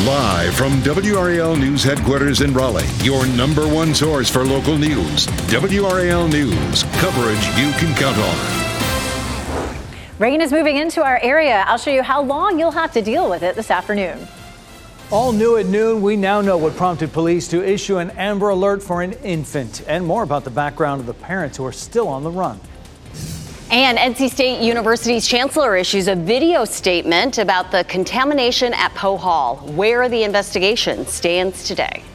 Live from WRAL News headquarters in Raleigh, your number one source for local news. WRAL News, coverage you can count on. Rain is moving into our area. I'll show you how long you'll have to deal with it this afternoon. All new at noon, we now know what prompted police to issue an Amber Alert for an infant, and more about the background of the parents who are still on the run. And NC State University's chancellor issues a video statement about the contamination at Poe Hall, where the investigation stands today.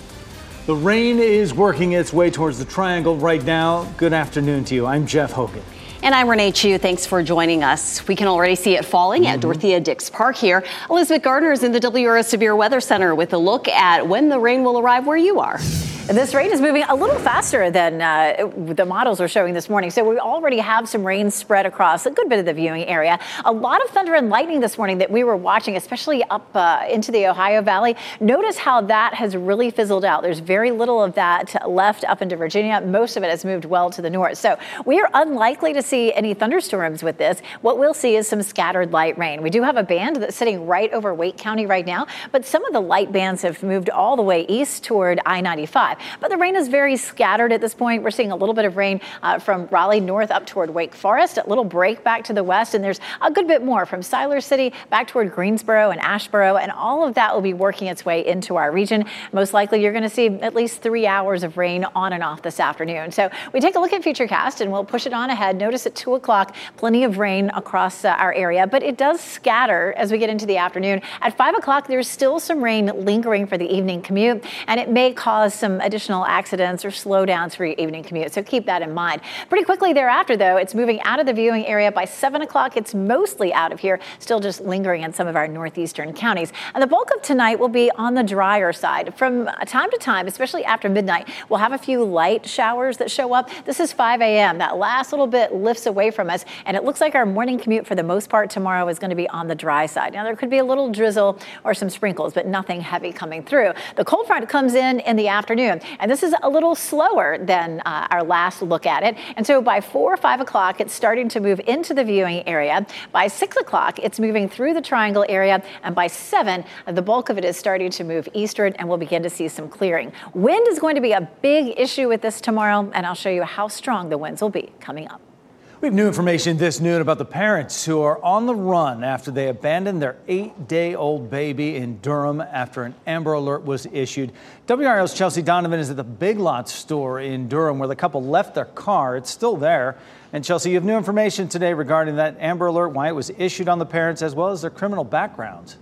The rain is working its way towards the Triangle right now. Good afternoon to you. I'm Jeff Hogan. And I'm Renee Chu. Thanks for joining us. We can already see it falling at Dorothea Dix Park here. Elizabeth Gardner is in the WRO Severe Weather Center with a look at when the rain will arrive where you are. This rain is moving a little faster than the models are showing this morning. So we already have some rain spread across a good bit of the viewing area. A lot of thunder and lightning this morning that we were watching, especially up into the Ohio Valley. Notice how that has really fizzled out. There's very little of that left up into Virginia. Most of it has moved well to the north. So we are unlikely to see any thunderstorms with this. What we'll see is some scattered light rain. We do have a band that's sitting right over Wake County right now, but some of the light bands have moved all the way east toward I-95. But the rain is very scattered at this point. We're seeing a little bit of rain from Raleigh north up toward Wake Forest, a little break back to the west, and there's a good bit more from Siler City back toward Greensboro and Asheboro, and all of that will be working its way into our region. Most likely you're going to see at least 3 hours of rain on and off this afternoon. So we take a look at Futurecast and we'll push it on ahead. Notice at 2 o'clock, plenty of rain across our area, but it does scatter as we get into the afternoon. At 5 o'clock, there's still some rain lingering for the evening commute, and it may cause some additional accidents or slowdowns for your evening commute. So keep that in mind. Pretty quickly thereafter, though, it's moving out of the viewing area. By 7 o'clock, it's mostly out of here, still just lingering in some of our northeastern counties. And the bulk of tonight will be on the drier side. From time to time, especially after midnight, we'll have a few light showers that show up. This is 5 a.m. That last little bit lifts away from us, and it looks like our morning commute for the most part tomorrow is going to be on the dry side. Now, there could be a little drizzle or some sprinkles, but nothing heavy coming through. The cold front comes in the afternoon, and this is a little slower than our last look at it. And so by 4 or 5 o'clock, it's starting to move into the viewing area. By 6 o'clock, it's moving through the Triangle area. And by 7, the bulk of it is starting to move eastward, and we'll begin to see some clearing. Wind is going to be a big issue with this tomorrow, and I'll show you how strong the winds will be coming up. We have new information this noon about the parents who are on the run after they abandoned their 8-day-old baby in Durham after an Amber Alert was issued. WRAL's Chelsea Donovan is at the Big Lots store in Durham where the couple left their car. It's still there. And Chelsea, you have new information today regarding that Amber Alert, why it was issued on the parents, as well as their criminal backgrounds.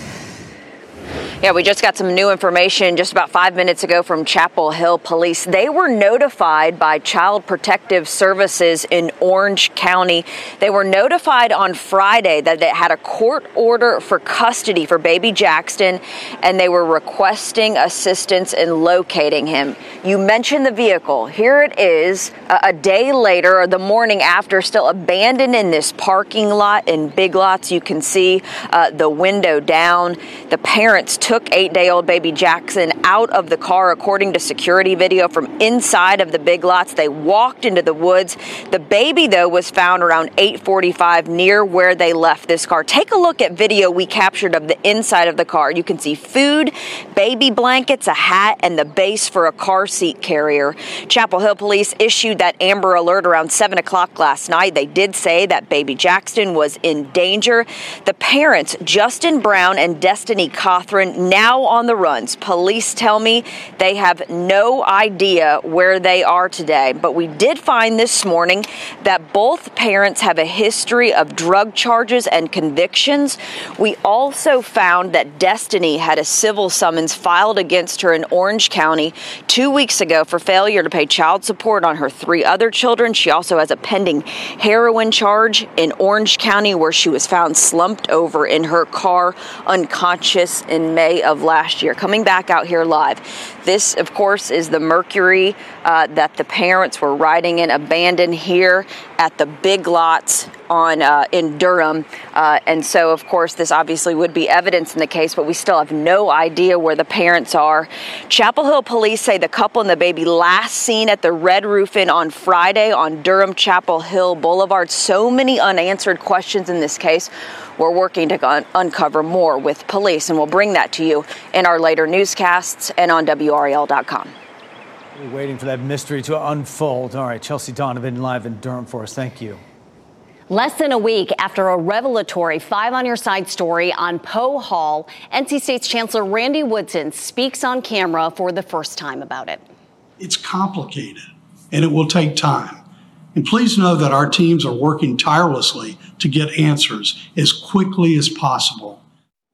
Yeah, we just got some new information just about 5 minutes ago from Chapel Hill Police. They were notified by Child Protective Services in Orange County. They were notified on Friday that they had a court order for custody for baby Jackson, and they were requesting assistance in locating him. You mentioned the vehicle. Here it is a day later, or the morning after, still abandoned in this parking lot in Big Lots. You can see the window down. The parents took 8-day-old baby Jackson out of the car, according to security video from inside of the Big Lots. They walked into the woods. The baby, though, was found around 8:45 near where they left this car. Take a look at video we captured of the inside of the car. You can see food, baby blankets, a hat, and the base for a car seat carrier. Chapel Hill Police issued that Amber Alert around 7 o'clock last night. They did say that baby Jackson was in danger. The parents, Justin Brown and Destiny Cothran, now on the runs. Police tell me they have no idea where they are today. But we did find this morning that both parents have a history of drug charges and convictions. We also found that Destiny had a civil summons filed against her in Orange County 2 weeks ago for failure to pay child support on her 3 other children. She also has a pending heroin charge in Orange County where she was found slumped over in her car unconscious in May of last year. Coming back out here live. This, of course, is the Mercury that the parents were riding in, abandoned here at the Big Lots in Durham. And so, of course, this obviously would be evidence in the case, but we still have no idea where the parents are. Chapel Hill police say the couple and the baby last seen at the Red Roof Inn on Friday on Durham Chapel Hill Boulevard. So many unanswered questions in this case. We're working to uncover more with police, and we'll bring that to you in our later newscasts and on WRAL.com. We're waiting for that mystery to unfold. All right, Chelsea Donovan live in Durham for us. Thank you. Less than a week after a revelatory 5 on Your Side story on Poe Hall, NC State's Chancellor Randy Woodson speaks on camera for the first time about it. It's complicated, and it will take time. And please know that our teams are working tirelessly to get answers as quickly as possible.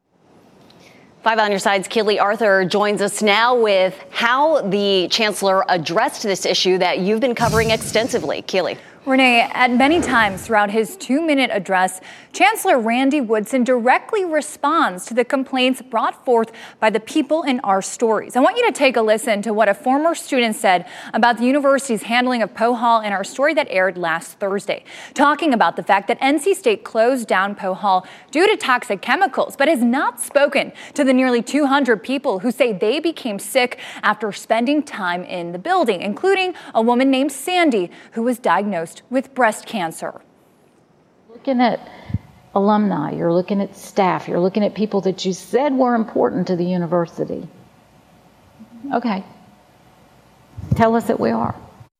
5 on Your Side's Keely Arthur joins us now with how the chancellor addressed this issue that you've been covering extensively. Keely. Renee, at many times throughout his 2-minute address, Chancellor Randy Woodson directly responds to the complaints brought forth by the people in our stories. I want you to take a listen to what a former student said about the university's handling of Poe Hall in our story that aired last Thursday, talking about the fact that NC State closed down Poe Hall due to toxic chemicals, but has not spoken to the nearly 200 people who say they became sick after spending time in the building, including a woman named Sandy who was diagnosed with breast cancer. Looking at alumni, you're looking at staff, you're looking at people that you said were important to the university. Okay. Tell us that we are.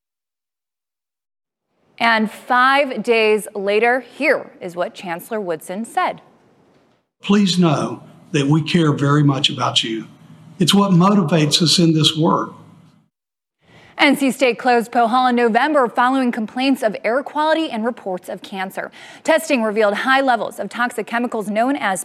And 5 days later, here is what Chancellor Woodson said. Please know that we care very much about you. It's what motivates us in this work. NC State closed Poe Hall in November following complaints of air quality and reports of cancer. Testing revealed high levels of toxic chemicals known as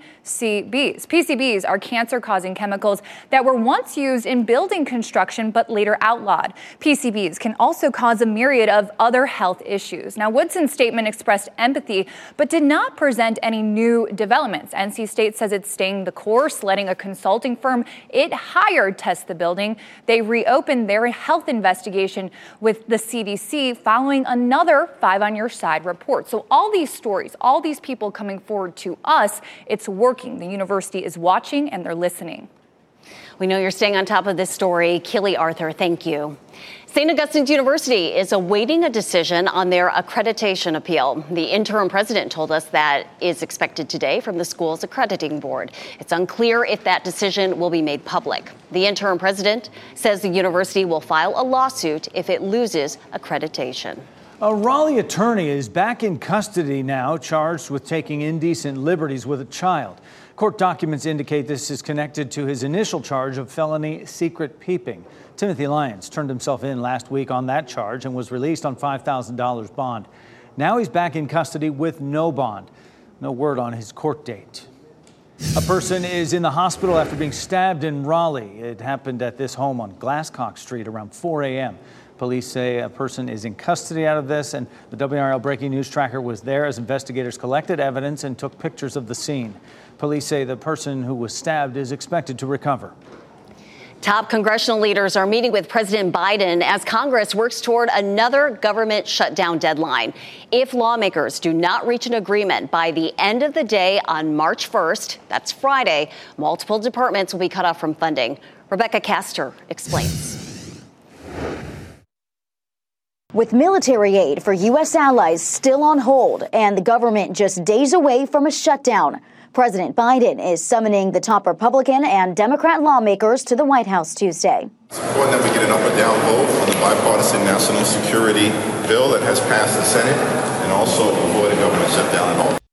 PCBs. PCBs are cancer-causing chemicals that were once used in building construction but later outlawed. PCBs can also cause a myriad of other health issues. Now, Woodson's statement expressed empathy but did not present any new developments. NC State says it's staying the course, letting a consulting firm it hired test the building. They reopened their health investigation with the CDC following another 5 on Your Side report. So all these stories, all these people coming forward to us, it's working. The university is watching and they're listening. We know you're staying on top of this story. Keely Arthur, thank you. St. Augustine's University is awaiting a decision on their accreditation appeal. The interim president told us that is expected today from the school's accrediting board. It's unclear if that decision will be made public. The interim president says the university will file a lawsuit if it loses accreditation. A Raleigh attorney is back in custody now, charged with taking indecent liberties with a child. Court documents indicate this is connected to his initial charge of felony secret peeping. Timothy Lyons turned himself in last week on that charge and was released on $5,000 bond. Now he's back in custody with no bond. No word on his court date. A person is in the hospital after being stabbed in Raleigh. It happened at this home on Glasscock Street around 4 a.m. Police say a person is in custody out of this, and the WRAL Breaking News Tracker was there as investigators collected evidence and took pictures of the scene. Police say the person who was stabbed is expected to recover. Top congressional leaders are meeting with President Biden as Congress works toward another government shutdown deadline. If lawmakers do not reach an agreement by the end of the day on March 1st, that's Friday, multiple departments will be cut off from funding. Rebecca Castor explains. With military aid for U.S. allies still on hold and the government just days away from a shutdown, President Biden is summoning the top Republican and Democrat lawmakers to the White House Tuesday. It's important that we get an up or down vote on the bipartisan national security bill that has passed the Senate and also avoid a government shutdown and all.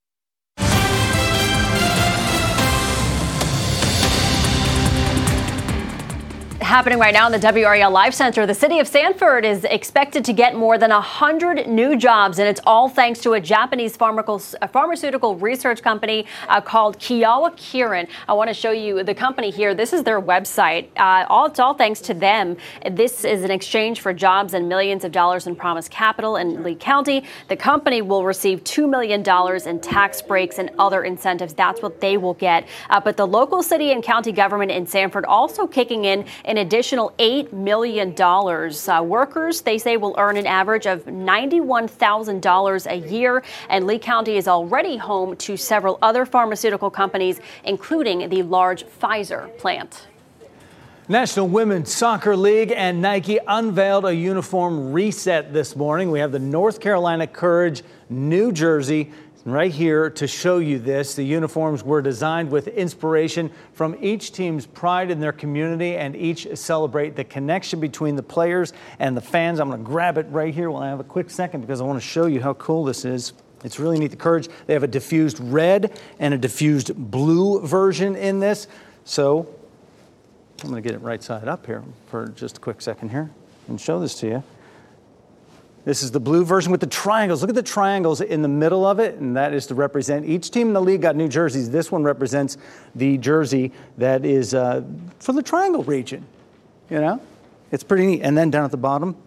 Happening right now in the WRAL Live Center, the city of Sanford is expected to get more than 100 new jobs, and it's all thanks to a Japanese pharmaceutical research company called Kyowa Kirin. I want to show you the company here. This is their website. It's all thanks to them. This is in exchange for jobs and millions of dollars in promised capital in Lee County. The company will receive $2 million in tax breaks and other incentives. That's what they will get. But the local city and county government in Sanford also kicking in additional $8 million. Workers, they say, will earn an average of $91,000 a year. And Lee County is already home to several other pharmaceutical companies, including the large Pfizer plant. National Women's Soccer League and Nike unveiled a uniform reset this morning. We have the North Carolina Courage New Jersey right here to show you this. The uniforms were designed with inspiration from each team's pride in their community and each celebrate the connection between the players and the fans. I'm going to grab it right here while I have a quick second because I want to show you how cool this is. It's really neat. The Courage, they have a diffused red and a diffused blue version in this. So I'm going to get it right side up here for just a quick second here and show this to you. This is the blue version with the triangles. Look at the triangles in the middle of it, and that is to represent each team in the league got new jerseys. This one represents the jersey that is for the triangle region. You know, it's pretty neat. And then down at the bottom,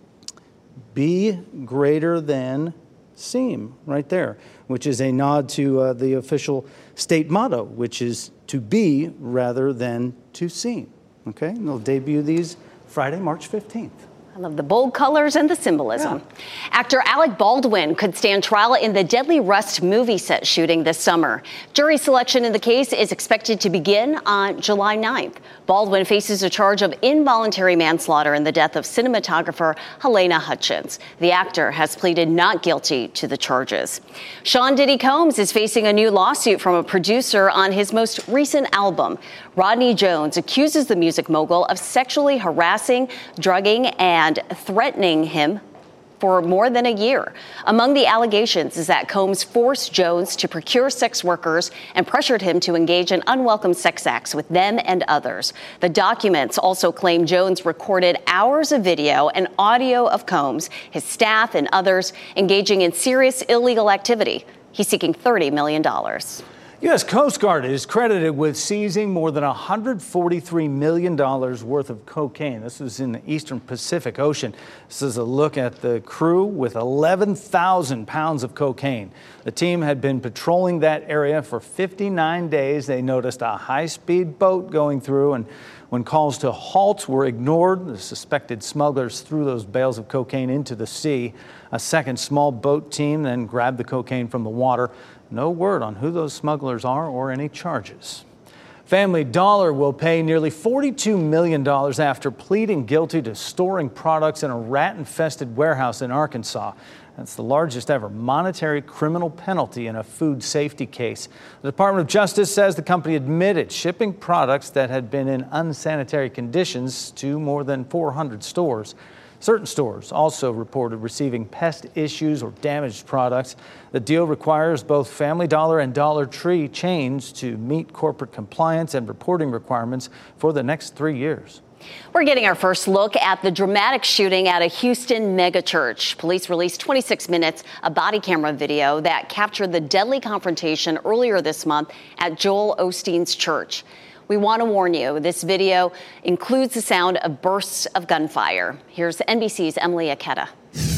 be greater than seem, right there, which is a nod to the official state motto, which is to be rather than to seem. Okay, and they'll debut these Friday, March 15th. I love the bold colors and the symbolism. Yeah. Actor Alec Baldwin could stand trial in the Deadly Rust movie set shooting this summer. Jury selection in the case is expected to begin on July 9th. Baldwin faces a charge of involuntary manslaughter in the death of cinematographer Halyna Hutchins. The actor has pleaded not guilty to the charges. Sean Diddy Combs is facing a new lawsuit from a producer on his most recent album. Rodney Jones accuses the music mogul of sexually harassing, drugging, and threatening him for more than a year. Among the allegations is that Combs forced Jones to procure sex workers and pressured him to engage in unwelcome sex acts with them and others. The documents also claim Jones recorded hours of video and audio of Combs, his staff, and others engaging in serious illegal activity. He's seeking $30 million. U.S. Coast Guard is credited with seizing more than $143 million worth of cocaine. This was in the Eastern Pacific Ocean. This is a look at the crew with 11,000 pounds of cocaine. The team had been patrolling that area for 59 days. They noticed a high-speed boat going through, and when calls to halt were ignored, the suspected smugglers threw those bales of cocaine into the sea. A second small boat team then grabbed the cocaine from the water. No word on who those smugglers are or any charges. Family Dollar will pay nearly $42 million after pleading guilty to storing products in a rat-infested warehouse in Arkansas. That's the largest ever monetary criminal penalty in a food safety case. The Department of Justice says the company admitted shipping products that had been in unsanitary conditions to more than 400 stores. Certain stores also reported receiving pest issues or damaged products. The deal requires both Family Dollar and Dollar Tree chains to meet corporate compliance and reporting requirements for the next 3 years. We're getting our first look at the dramatic shooting at a Houston megachurch. Police released 26 minutes of body camera video that captured the deadly confrontation earlier this month at Joel Osteen's church. We want to warn you, this video includes the sound of bursts of gunfire. Here's NBC's Emily Aketa.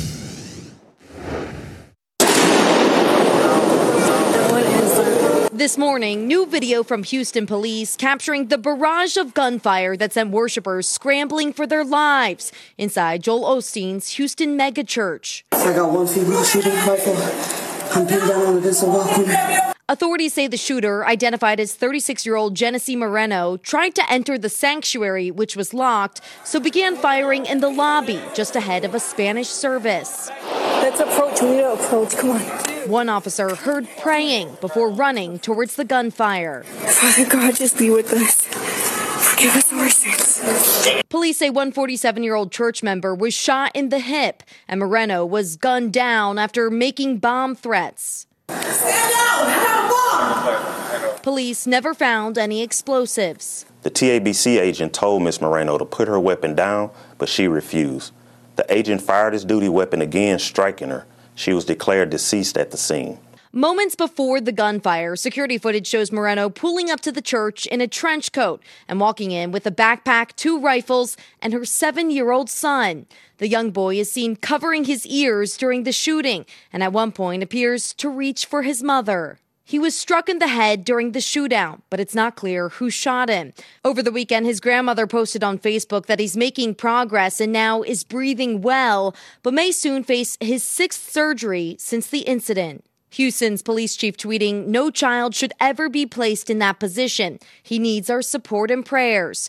This morning, new video from Houston police capturing the barrage of gunfire that sent worshipers scrambling for their lives inside Joel Osteen's Houston megachurch. I got one female shooting rifle. I'm pinned down on against the wall. Authorities say the shooter, identified as 36-year-old Genesee Moreno, tried to enter the sanctuary, which was locked, so began firing in the lobby just ahead of a Spanish service. Let's approach. We need to approach. Come on. One officer heard praying before running towards the gunfire. Father God, just be with us. Forgive us our sins. Police say one 47-year-old church member was shot in the hip, and Moreno was gunned down after making bomb threats. Stand down! Have a bomb! Police never found any explosives. The TABC agent told Ms. Moreno to put her weapon down, but she refused. The agent fired his duty weapon again, striking her. She was declared deceased at the scene. Moments before the gunfire, security footage shows Moreno pulling up to the church in a trench coat and walking in with a backpack, 2 rifles, and her 7-year-old son. The young boy is seen covering his ears during the shooting and at one point appears to reach for his mother. He was struck in the head during the shootout, but it's not clear who shot him. Over the weekend, his grandmother posted on Facebook that he's making progress and now is breathing well, but may soon face his 6th surgery since the incident. Houston's police chief tweeting, "No child should ever be placed in that position. He needs our support and prayers."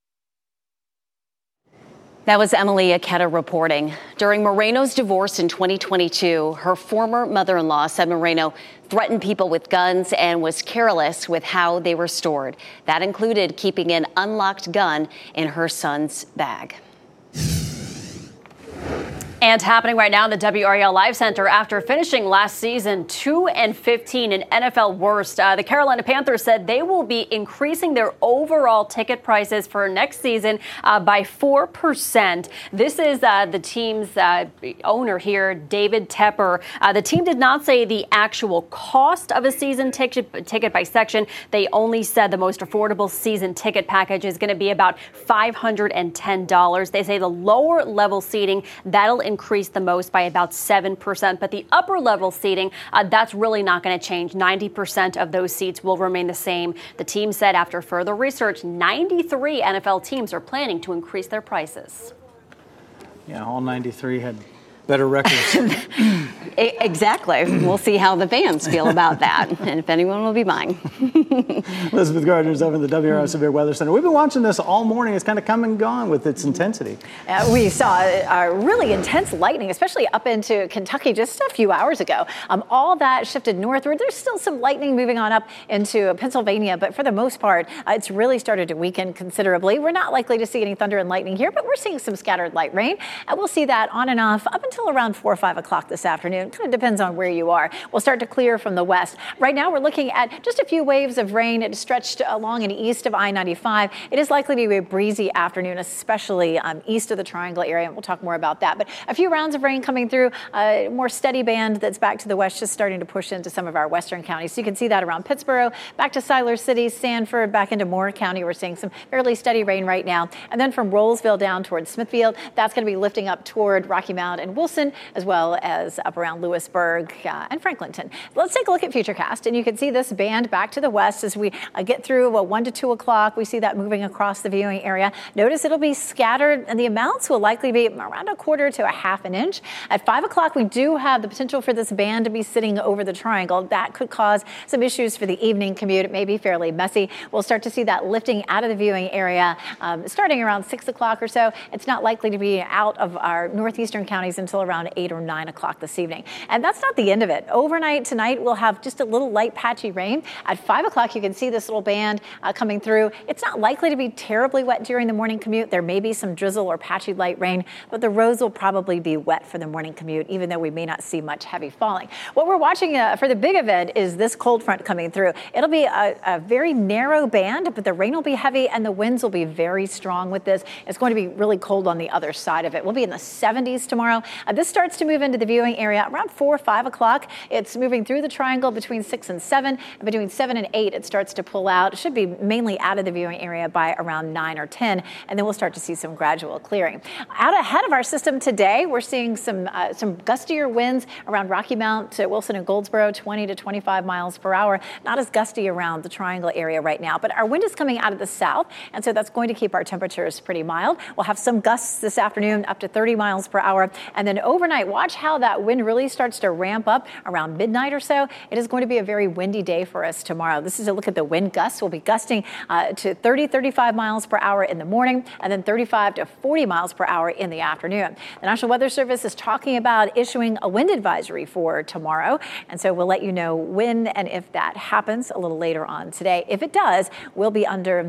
That was Emily Aketa reporting. During Moreno's divorce in 2022, her former mother-in-law said Moreno threatened people with guns and was careless with how they were stored. That included keeping an unlocked gun in her son's bag. And happening right now in the WRAL Live Center after finishing last season 2-15 in NFL worst. The Carolina Panthers said they will be increasing their overall ticket prices for next season by 4%. This is the team's owner here, David Tepper. The team did not say the actual cost of a season ticket by section. They only said the most affordable season ticket package is going to be about $510. They say the lower level seating, that'll increase the most by about 7%. But the upper level seating, that's really not going to change. 90% of those seats will remain the same. The team said after further research, 93 NFL teams are planning to increase their prices. Yeah, all 93 had better records. Exactly. We'll see how the fans feel about that and if anyone will be buying. Elizabeth Gardner's over in the WRAL Severe Weather Center. We've been watching this all morning. It's kind of come and gone with its intensity. We saw really intense lightning, especially up into Kentucky just a few hours ago. All that shifted northward. There's still some lightning moving on up into Pennsylvania, but for the most part, it's really started to weaken considerably. We're not likely to see any thunder and lightning here, but we're seeing some scattered light rain. We'll see that on and off up until around 4 or 5 o'clock this afternoon. Kind of depends on where you are. We'll start to clear from the west. Right now, we're looking at just a few waves of rain. It is stretched along and east of I-95. It is likely to be a breezy afternoon, especially east of the Triangle area. And we'll talk more about that. But a few rounds of rain coming through, a more steady band that's back to the west, just starting to push into some of our western counties. So you can see that around Pittsboro, back to Siler City, Sanford, back into Moore County. We're seeing some fairly steady rain right now. And then from Rollsville down towards Smithfield, that's going to be lifting up toward Rocky Mount and Wilson, as well as up around Lewisburg and Franklinton. Let's take a look at Futurecast, and you can see this band back to the west as we get through 1 to 2 o'clock. We see that moving across the viewing area. Notice it'll be scattered, and the amounts will likely be around 1/4 to 1/2 inch. At 5 o'clock, we do have the potential for this band to be sitting over the triangle. That could cause some issues for the evening commute. It may be fairly messy. We'll start to see that lifting out of the viewing area starting around 6 o'clock or so. It's not likely to be out of our northeastern counties until around 8 or 9 o'clock this evening. And that's not the end of it. Overnight tonight, we'll have just a little light patchy rain. At 5 o'clock, you can see this little band coming through. It's not likely to be terribly wet during the morning commute. There may be some drizzle or patchy light rain, but the roads will probably be wet for the morning commute, even though we may not see much heavy falling. What we're watching for the big event is this cold front coming through. It'll be a very narrow band, but the rain will be heavy and the winds will be very strong with this. It's going to be really cold on the other side of it. We'll be in the 70s tomorrow. This starts to move into the viewing area around 4 or 5 o'clock. It's moving through the triangle between 6 and 7. And between 7 and 8, it starts to pull out. It should be mainly out of the viewing area by around 9 or 10. And then we'll start to see some gradual clearing. Out ahead of our system today, we're seeing some gustier winds around Rocky Mount to Wilson and Goldsboro, 20 to 25 miles per hour. Not as gusty around the triangle area right now, but our wind is coming out of the south. And so that's going to keep our temperatures pretty mild. We'll have some gusts this afternoon up to 30 miles per hour. And then overnight, watch how that wind really starts to ramp up around midnight or so. It is going to be a very windy day for us tomorrow. This is a look at the wind gusts. We'll be gusting to 30, 35 miles per hour in the morning, and then 35 to 40 miles per hour in the afternoon. The National Weather Service is talking about issuing a wind advisory for tomorrow. And so we'll let you know when and if that happens a little later on today. If it does, we'll be under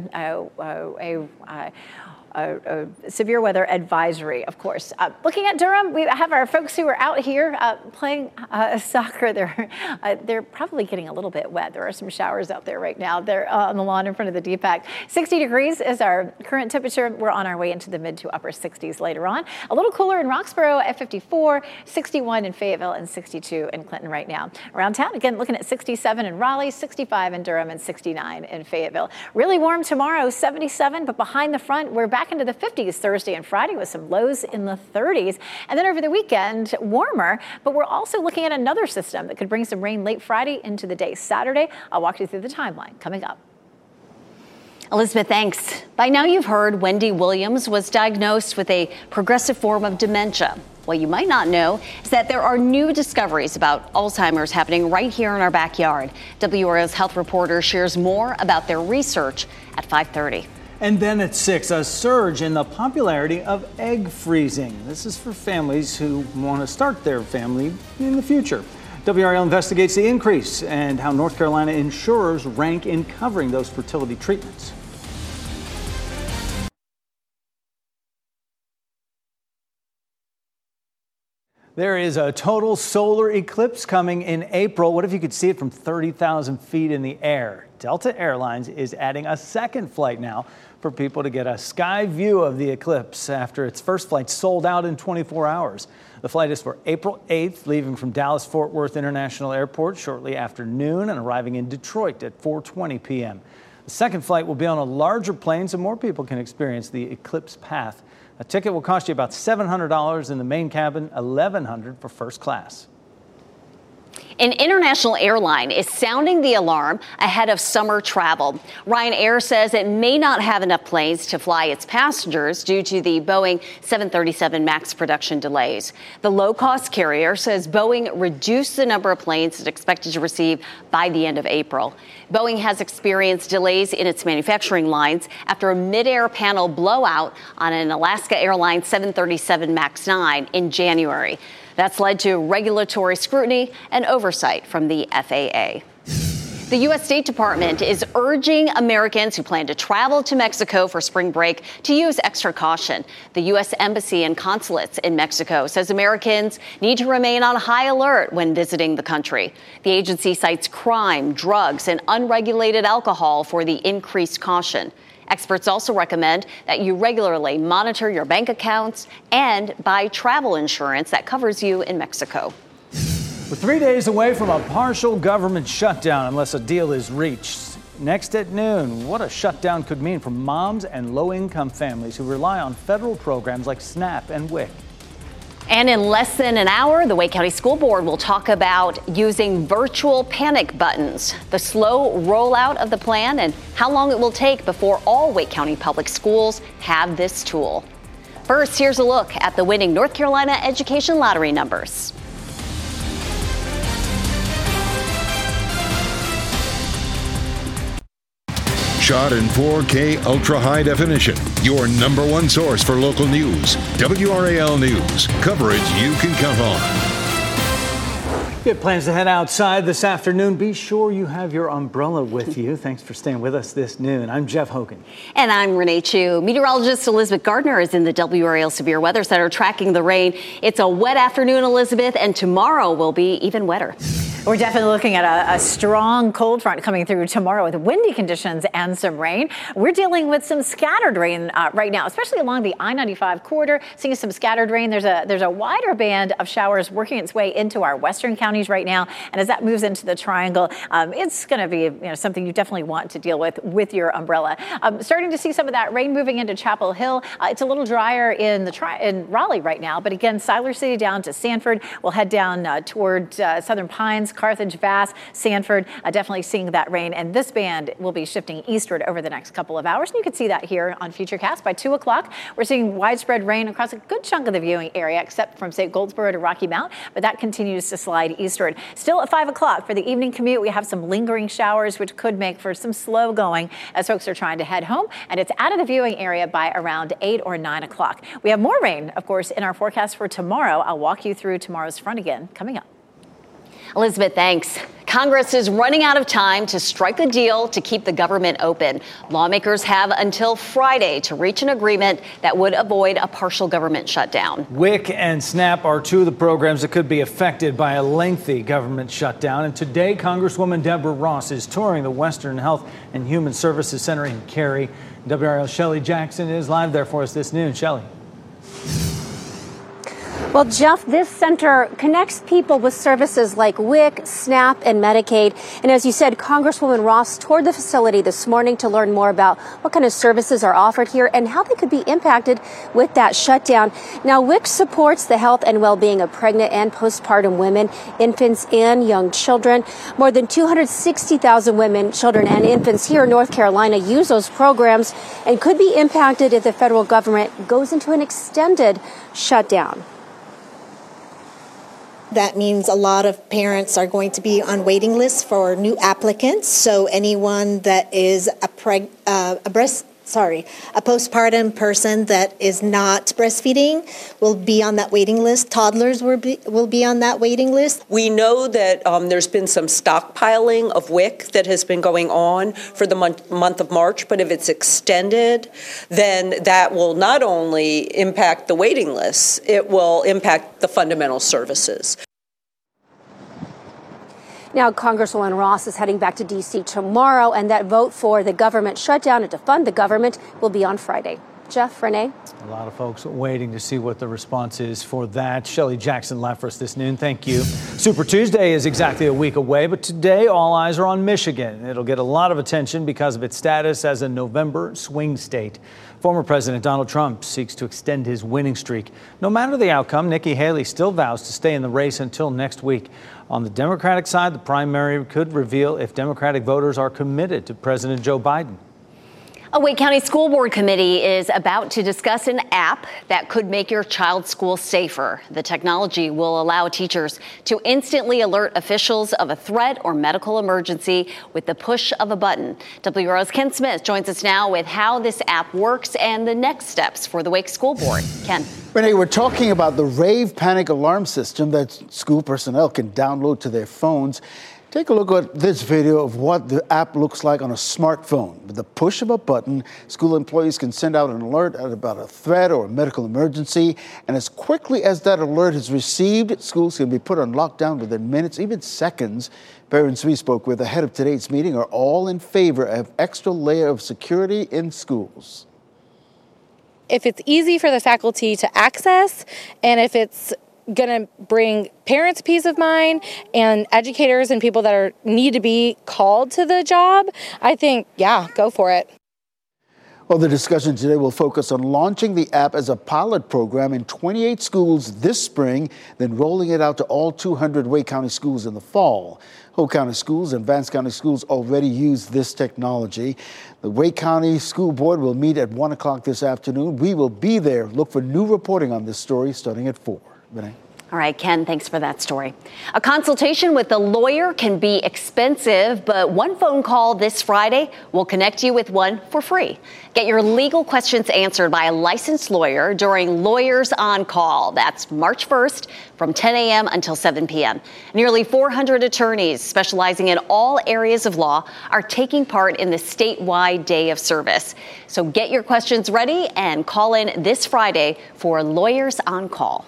a severe weather advisory, of course. Looking at Durham, we have our folks who are out here playing soccer. They're probably getting a little bit wet. There are some showers out there right now. They're on the lawn in front of the DPAC. 60 degrees is our current temperature. We're on our way into the mid to upper 60s later on. A little cooler in Roxborough at 54, 61 in Fayetteville, and 62 in Clinton right now. Around town, again, looking at 67 in Raleigh, 65 in Durham, and 69 in Fayetteville. Really warm tomorrow, 77, but behind the front, we're back back into the 50s Thursday and Friday with some lows in the 30s. And then over the weekend, warmer, but we're also looking at another system that could bring some rain late Friday into the day Saturday. I'll walk you through the timeline coming up. Elizabeth, thanks. By now you've heard Wendy Williams was diagnosed with a progressive form of dementia. What you might not know is that there are new discoveries about Alzheimer's happening right here in our backyard. WRAL's health reporter shares more about their research at 5:30. And then at 6, a surge in the popularity of egg freezing. This is for families who want to start their family in the future. WRAL investigates the increase and how North Carolina insurers rank in covering those fertility treatments. There is a total solar eclipse coming in April. What if you could see it from 30,000 feet in the air? Delta Airlines is adding a second flight now for people to get a sky view of the eclipse after its first flight sold out in 24 hours. The flight is for April 8th, leaving from Dallas-Fort Worth International Airport shortly after noon and arriving in Detroit at 4:20 p.m. The second flight will be on a larger plane so more people can experience the eclipse path. A ticket will cost you about $700 in the main cabin, $1,100 for first class. An international airline is sounding the alarm ahead of summer travel. Ryanair says it may not have enough planes to fly its passengers due to the Boeing 737 MAX production delays. The low-cost carrier says Boeing reduced the number of planes it's expected to receive by the end of April. Boeing has experienced delays in its manufacturing lines after a mid-air panel blowout on an Alaska Airlines 737 MAX 9 in January. That's led to regulatory scrutiny and oversight from the FAA. The U.S. State Department is urging Americans who plan to travel to Mexico for spring break to use extra caution. The U.S. Embassy and consulates in Mexico says Americans need to remain on high alert when visiting the country. The agency cites crime, drugs, and unregulated alcohol for the increased caution. Experts also recommend that you regularly monitor your bank accounts and buy travel insurance that covers you in Mexico. We're 3 days away from a partial government shutdown unless a deal is reached. Next at noon, what a shutdown could mean for moms and low-income families who rely on federal programs like SNAP and WIC. And in less than an hour, the Wake County School Board will talk about using virtual panic buttons, the slow rollout of the plan, and how long it will take before all Wake County public schools have this tool. First, here's a look at the winning North Carolina Education Lottery numbers. Shot in 4K ultra high definition. Your number one source for local news. WRAL News. Coverage you can count on. If you have plans to head outside this afternoon, be sure you have your umbrella with you. Thanks for staying with us this noon. I'm Jeff Hogan. And I'm Renee Chu. Meteorologist Elizabeth Gardner is in the WRAL Severe Weather Center tracking the rain. It's a wet afternoon, Elizabeth, and tomorrow will be even wetter. We're definitely looking at a strong cold front coming through tomorrow with windy conditions and some rain. We're dealing with some scattered rain right now, especially along the I-95 corridor. Seeing some scattered rain. There's a wider band of showers working its way into our western counties right now. And as that moves into the triangle, it's going to be something you definitely want to deal with your umbrella. Starting to see some of that rain moving into Chapel Hill. It's a little drier in Raleigh right now. But again, Siler City down to Sanford. We'll head down toward Southern Pines, Carthage, Vass, Sanford, definitely seeing that rain. And this band will be shifting eastward over the next couple of hours. And you can see that here on Futurecast. By 2 o'clock, we're seeing widespread rain across a good chunk of the viewing area, except from, say, Goldsboro to Rocky Mount. But that continues to slide eastward. Still at 5 o'clock for the evening commute, we have some lingering showers, which could make for some slow going as folks are trying to head home. And it's out of the viewing area by around 8 or 9 o'clock. We have more rain, of course, in our forecast for tomorrow. I'll walk you through tomorrow's front again coming up. Elizabeth, thanks. Congress is running out of time to strike a deal to keep the government open. Lawmakers have until Friday to reach an agreement that would avoid a partial government shutdown. WIC and SNAP are two of the programs that could be affected by a lengthy government shutdown. And today, Congresswoman Deborah Ross is touring the Western Health and Human Services Center in Cary. WRAL's Shelley Jackson is live there for us this noon. Shelley. Well, Jeff, this center connects people with services like WIC, SNAP, and Medicaid. And as you said, Congresswoman Ross toured the facility this morning to learn more about what kind of services are offered here and how they could be impacted with that shutdown. Now, WIC supports the health and well-being of pregnant and postpartum women, infants, and young children. More than 260,000 women, children, and infants here in North Carolina use those programs and could be impacted if the federal government goes into an extended shutdown. That means a lot of parents are going to be on waiting lists for new applicants. So anyone that is a postpartum person that is not breastfeeding will be on that waiting list. Toddlers will be on that waiting list. We know that there's been some stockpiling of WIC that has been going on for the month of March, but if it's extended, then that will not only impact the waiting lists, it will impact the fundamental services. Now, Congresswoman Ross is heading back to D.C. tomorrow, and that vote for the government shutdown and to fund the government will be on Friday. Jeff, Renee? A lot of folks waiting to see what the response is for that. Shelley Jackson left for us this noon. Thank you. Super Tuesday is exactly a week away, but today all eyes are on Michigan. It'll get a lot of attention because of its status as a November swing state. Former President Donald Trump seeks to extend his winning streak. No matter the outcome, Nikki Haley still vows to stay in the race until next week. On the Democratic side, the primary could reveal if Democratic voters are committed to President Joe Biden. A Wake County School Board committee is about to discuss an app that could make your child's school safer. The technology will allow teachers to instantly alert officials of a threat or medical emergency with the push of a button. WRO's Ken Smith joins us now with how this app works and the next steps for the Wake School Board. Ken. Renee, we're talking about the Rave Panic Alarm System that school personnel can download to their phones. Take a look at this video of what the app looks like on a smartphone. With the push of a button, school employees can send out an alert about a threat or a medical emergency. And as quickly as that alert is received, schools can be put on lockdown within minutes, even seconds. Parents we spoke with ahead of today's meeting are all in favor of extra layer of security in schools. If it's easy for the faculty to access, and if it's going to bring parents peace of mind and educators and people that need to be called to the job, I think, yeah, go for it. Well, the discussion today will focus on launching the app as a pilot program in 28 schools this spring, then rolling it out to all 200 Wake County schools in the fall. Hope County schools and Vance County schools already use this technology. The Wake County School Board will meet at 1 o'clock this afternoon. We will be there. Look for new reporting on this story starting at 4. Renee. All right, Ken, thanks for that story. A consultation with a lawyer can be expensive, but one phone call this Friday will connect you with one for free. Get your legal questions answered by a licensed lawyer during Lawyers on Call. That's March 1st from 10 a.m. until 7 p.m. Nearly 400 attorneys specializing in all areas of law are taking part in the statewide day of service. So get your questions ready and call in this Friday for Lawyers on Call.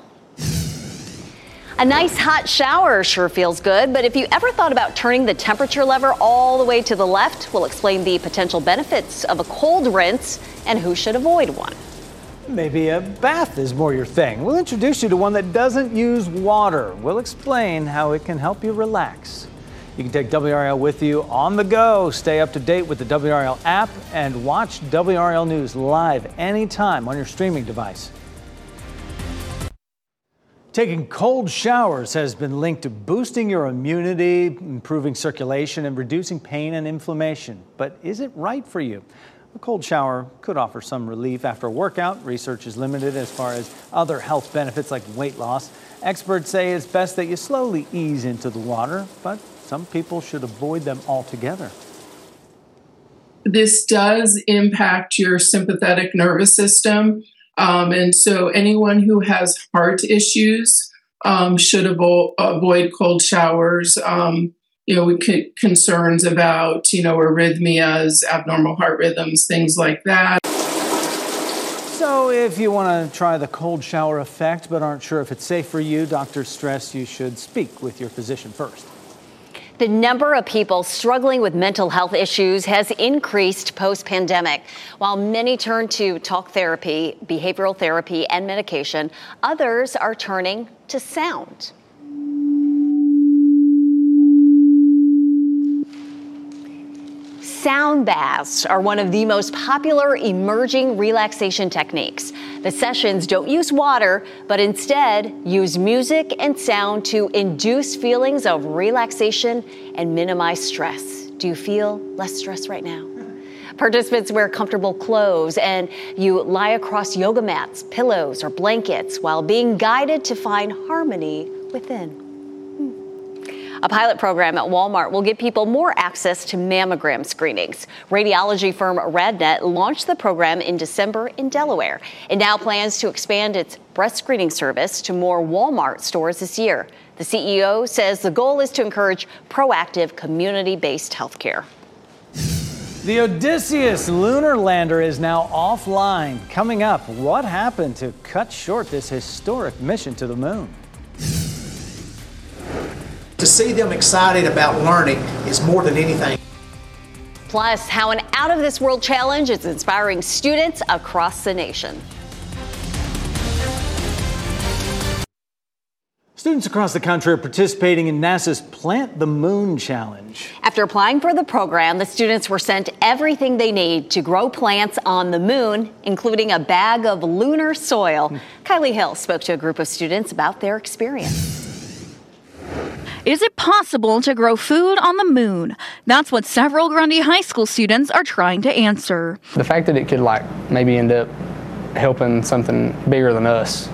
A nice hot shower sure feels good, but if you ever thought about turning the temperature lever all the way to the left, we'll explain the potential benefits of a cold rinse and who should avoid one. Maybe a bath is more your thing. We'll introduce you to one that doesn't use water. We'll explain how it can help you relax. You can take WRAL with you on the go. Stay up to date with the WRAL app and watch WRAL News live anytime on your streaming device. Taking cold showers has been linked to boosting your immunity, improving circulation, and reducing pain and inflammation. But is it right for you? A cold shower could offer some relief after a workout. Research is limited as far as other health benefits like weight loss. Experts say it's best that you slowly ease into the water, but some people should avoid them altogether. This does impact your sympathetic nervous system. And so anyone who has heart issues should avoid cold showers. We get concerns about, arrhythmias, abnormal heart rhythms, things like that. So if you want to try the cold shower effect but aren't sure if it's safe for you, doctors stress you should speak with your physician first. The number of people struggling with mental health issues has increased post-pandemic. While many turn to talk therapy, behavioral therapy, and medication, others are turning to sound. Sound baths are one of the most popular emerging relaxation techniques. The sessions don't use water, but instead use music and sound to induce feelings of relaxation and minimize stress. Do you feel less stress right now? Participants wear comfortable clothes and you lie across yoga mats, pillows, or blankets while being guided to find harmony within. A pilot program at Walmart will give people more access to mammogram screenings. Radiology firm RadNet launched the program in December in Delaware. It now plans to expand its breast screening service to more Walmart stores this year. The CEO says the goal is to encourage proactive, community-based health care. The Odysseus lunar lander is now offline. Coming up, what happened to cut short this historic mission to the moon? To see them excited about learning is more than anything. Plus, how an out-of-this-world challenge is inspiring students across the nation. Students across the country are participating in NASA's Plant the Moon Challenge. After applying for the program, the students were sent everything they need to grow plants on the moon, including a bag of lunar soil. Kylie Hill spoke to a group of students about their experience. Is it possible to grow food on the moon? That's what several Grundy High School students are trying to answer. The fact that it could maybe end up helping something bigger than us,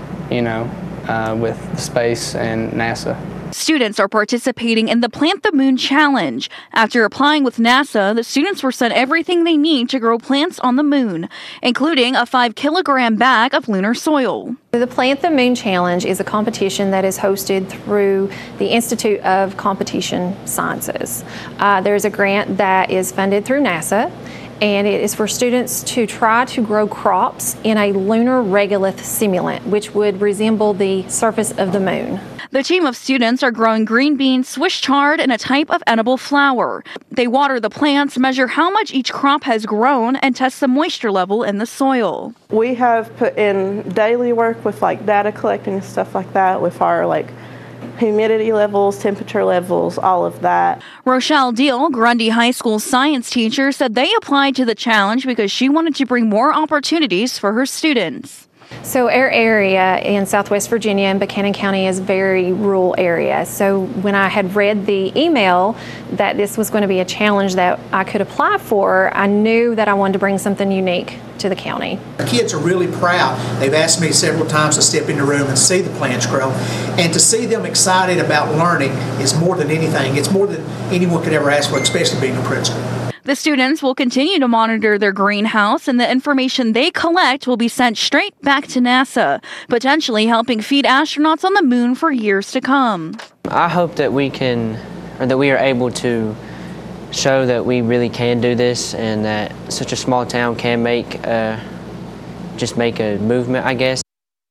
with space and NASA. Students are participating in the Plant the Moon Challenge. After applying with NASA, the students were sent everything they need to grow plants on the moon, including a 5-kilogram bag of lunar soil. The Plant the Moon Challenge is a competition that is hosted through the Institute of Competition Sciences. There's a grant that is funded through NASA, and it is for students to try to grow crops in a lunar regolith simulant, which would resemble the surface of the moon. The team of students are growing green beans, Swiss chard, and a type of edible flower. They water the plants, measure how much each crop has grown, and test the moisture level in the soil. We have put in daily work with data collecting and stuff like that, with our humidity levels, temperature levels, all of that. Rochelle Deal, Grundy High School science teacher, said they applied to the challenge because she wanted to bring more opportunities for her students. So our area in Southwest Virginia and Buchanan County is a very rural area. So when I had read the email that this was going to be a challenge that I could apply for, I knew that I wanted to bring something unique to the county. The kids are really proud. They've asked me several times to step in the room and see the plants grow. And to see them excited about learning is more than anything. It's more than anyone could ever ask for, especially being a principal. The students will continue to monitor their greenhouse, and the information they collect will be sent straight back to NASA, potentially helping feed astronauts on the moon for years to come. I hope that we are able to show that we really can do this, and that such a small town can make a movement, I guess.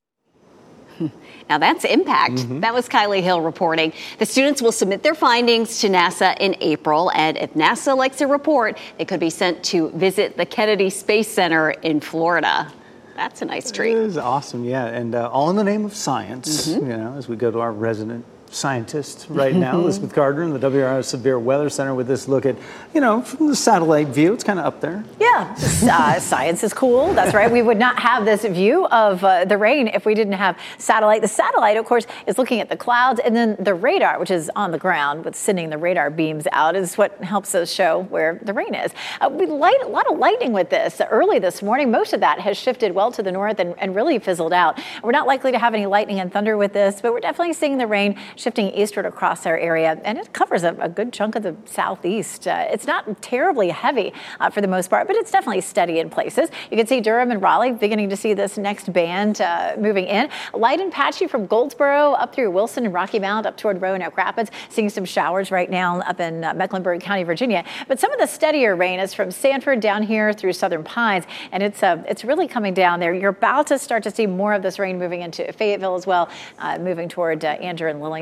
Now that's impact. That was Kylie Hill reporting. The students will submit their findings to NASA in April, and if NASA likes a report, they could be sent to visit the Kennedy Space Center in Florida. That's a nice treat. It is awesome, yeah, and all in the name of science, as we go to our resident scientist right now, Elizabeth Gardner in the WRIO Severe Weather Center with this look at, from the satellite view, it's kind of up there. Yeah, science is cool. That's right. We would not have this view of the rain if we didn't have satellite. The satellite, of course, is looking at the clouds, and then the radar, which is on the ground, with sending the radar beams out, is what helps us show where the rain is. We light a lot of lightning with this early this morning. Most of that has shifted well to the north and really fizzled out. We're not likely to have any lightning and thunder with this, but we're definitely seeing the rain shifting eastward across our area, and it covers a good chunk of the southeast. It's not terribly heavy for the most part, but it's definitely steady in places. You can see Durham and Raleigh beginning to see this next band moving in. Light and patchy from Goldsboro up through Wilson and Rocky Mount up toward Roanoke Rapids. Seeing some showers right now up in Mecklenburg County, Virginia. But some of the steadier rain is from Sanford down here through Southern Pines, and it's really coming down there. You're about to start to see more of this rain moving into Fayetteville as well, moving toward Andrew and Lillington.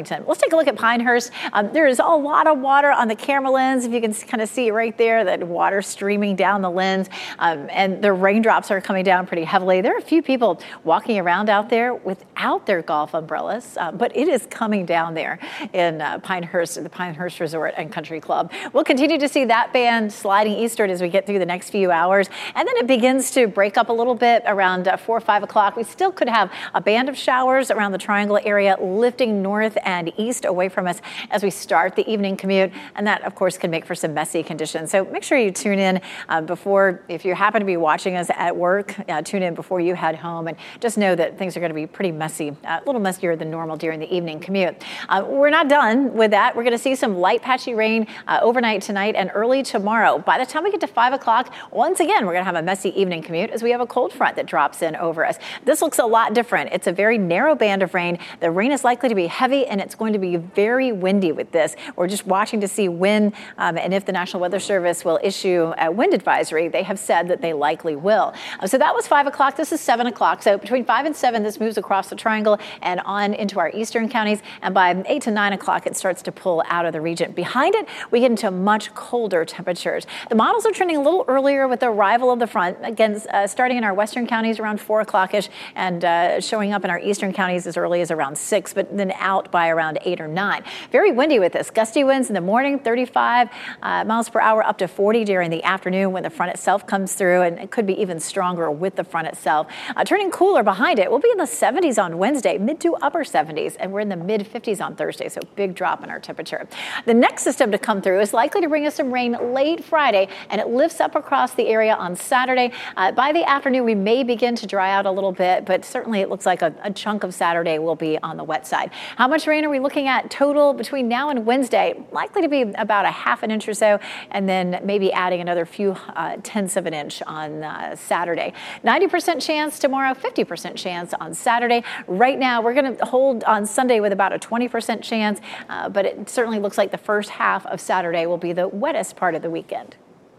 Arlington. Let's take a look at Pinehurst. There is a lot of water on the camera lens. If you can kind of see it right there, that water streaming down the lens, and the raindrops are coming down pretty heavily. There are a few people walking around out there without their golf umbrellas, but it is coming down there in Pinehurst, the Pinehurst Resort and Country Club. We'll continue to see that band sliding eastward as we get through the next few hours, and then it begins to break up a little bit around 4 or 5 o'clock. We still could have a band of showers around the Triangle area, lifting north and east away from us as we start the evening commute, and that, of course, can make for some messy conditions. So make sure you tune in before, if you happen to be watching us at work, tune in before you head home, and just know that things are going to be pretty messy, a little messier than normal during the evening commute. We're not done with that. We're going to see some light patchy rain overnight tonight and early tomorrow. By the time we get to 5 o'clock, once again, we're going to have a messy evening commute as we have a cold front that drops in over us. This looks a lot different. It's a very narrow band of rain. The rain is likely to be heavy, and it's going to be very windy with this. We're just watching to see when and if the National Weather Service will issue a wind advisory. They have said that they likely will. So that was 5 o'clock. This is 7 o'clock. So between 5 and 7, this moves across the Triangle and on into our eastern counties. And by 8 to 9 o'clock, it starts to pull out of the region. Behind it, we get into much colder temperatures. The models are trending a little earlier with the arrival of the front, again, starting in our western counties around 4 o'clock-ish and showing up in our eastern counties as early as around 6, but then out by around 8 or 9. Very windy with this. Gusty winds in the morning, 35 miles per hour up to 40 during the afternoon when the front itself comes through, and it could be even stronger with the front itself. Turning cooler behind it, we'll be in the 70s on Wednesday, mid to upper 70s, and we're in the mid 50s on Thursday, so big drop in our temperature. The next system to come through is likely to bring us some rain late Friday, and it lifts up across the area on Saturday. By the afternoon, we may begin to dry out a little bit, but certainly it looks like a chunk of Saturday will be on the wet side. How much rain are we looking at total between now and Wednesday? Likely to be about a half an inch or so, and then maybe adding another few tenths of an inch on Saturday. 90% chance tomorrow, 50% chance on Saturday. Right now, we're going to hold on Sunday with about a 20% chance, but it certainly looks like the first half of Saturday will be the wettest part of the weekend.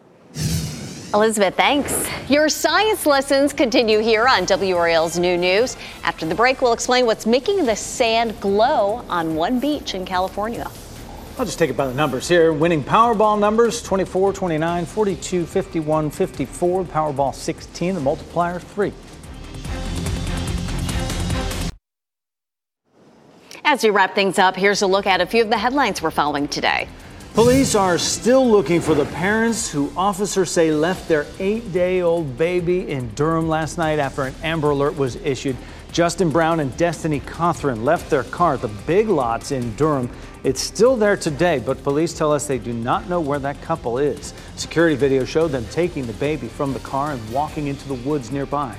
Elizabeth, thanks. Your science lessons continue here on WRAL's New News. After the break, we'll explain what's making the sand glow on one beach in California. I'll just take it by the numbers here. Winning Powerball numbers, 24, 29, 42, 51, 54. Powerball 16, the multiplier 3. As we wrap things up, here's a look at a few of the headlines we're following today. Police are still looking for the parents who officers say left their 8-day-old baby in Durham last night after an Amber Alert was issued. Justin Brown and Destiny Cothran left their car at the Big Lots in Durham. It's still there today, but police tell us they do not know where that couple is. Security video showed them taking the baby from the car and walking into the woods nearby.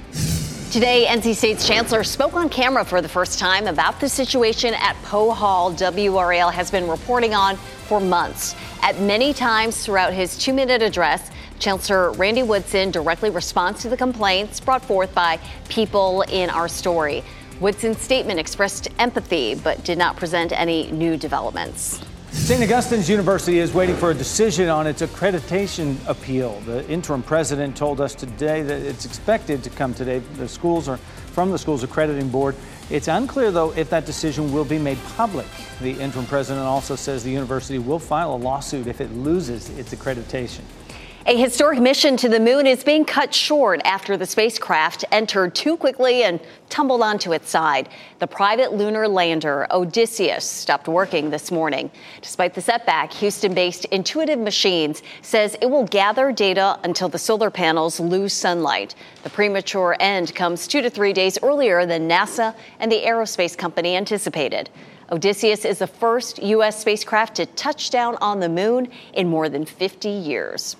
Today, NC State's chancellor spoke on camera for the first time about the situation at Poe Hall WRAL has been reporting on for months. At many times throughout his 2-minute address, Chancellor Randy Woodson directly responds to the complaints brought forth by people in our story. Woodson's statement expressed empathy but did not present any new developments. St. Augustine's University is waiting for a decision on its accreditation appeal. The interim president told us today that it's expected to come today. From the school's accrediting board. It's unclear, though, if that decision will be made public. The interim president also says the university will file a lawsuit if it loses its accreditation. A historic mission to the moon is being cut short after the spacecraft entered too quickly and tumbled onto its side. The private lunar lander Odysseus stopped working this morning. Despite the setback, Houston-based Intuitive Machines says it will gather data until the solar panels lose sunlight. The premature end comes 2 to 3 days earlier than NASA and the aerospace company anticipated. Odysseus is the first U.S. spacecraft to touch down on the moon in more than 50 years.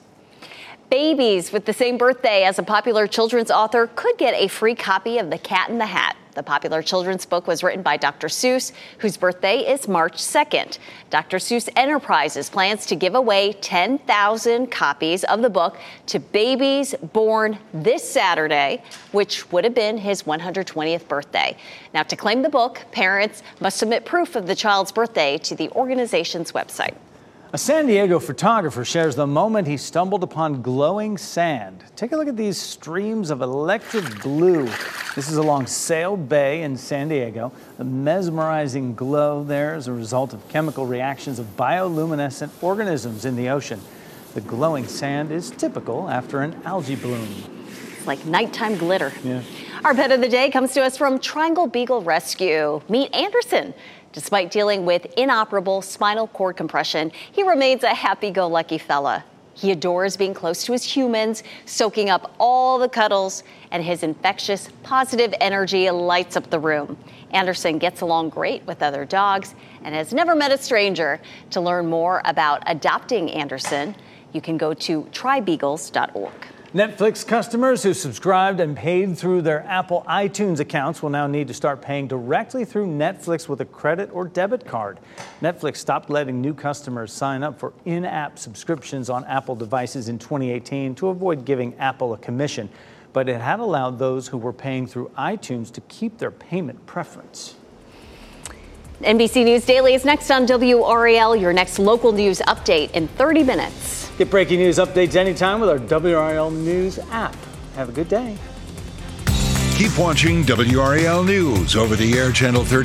Babies with the same birthday as a popular children's author could get a free copy of The Cat in the Hat. The popular children's book was written by Dr. Seuss, whose birthday is March 2nd. Dr. Seuss Enterprises plans to give away 10,000 copies of the book to babies born this Saturday, which would have been his 120th birthday. Now, to claim the book, parents must submit proof of the child's birthday to the organization's website. A San Diego photographer shares the moment he stumbled upon glowing sand. Take a look at these streams of electric blue This is along Sail Bay in San Diego. The mesmerizing glow there is a result of chemical reactions of bioluminescent organisms in the ocean. The glowing sand is typical after an algae bloom. It's like nighttime glitter. Yeah. Our pet of the day comes to us from Triangle Beagle Rescue. Meet Anderson. Despite dealing with inoperable spinal cord compression, he remains a happy-go-lucky fella. He adores being close to his humans, soaking up all the cuddles, and his infectious, positive energy lights up the room. Anderson gets along great with other dogs and has never met a stranger. To learn more about adopting Anderson, you can go to trybeagles.org. Netflix customers who subscribed and paid through their Apple iTunes accounts will now need to start paying directly through Netflix with a credit or debit card. Netflix stopped letting new customers sign up for in-app subscriptions on Apple devices in 2018 to avoid giving Apple a commission, but it had allowed those who were paying through iTunes to keep their payment preference. NBC News Daily is next on WRAL, your next local news update in 30 minutes. Get breaking news updates anytime with our WRAL News app. Have a good day. Keep watching WRAL News over the air channel 13.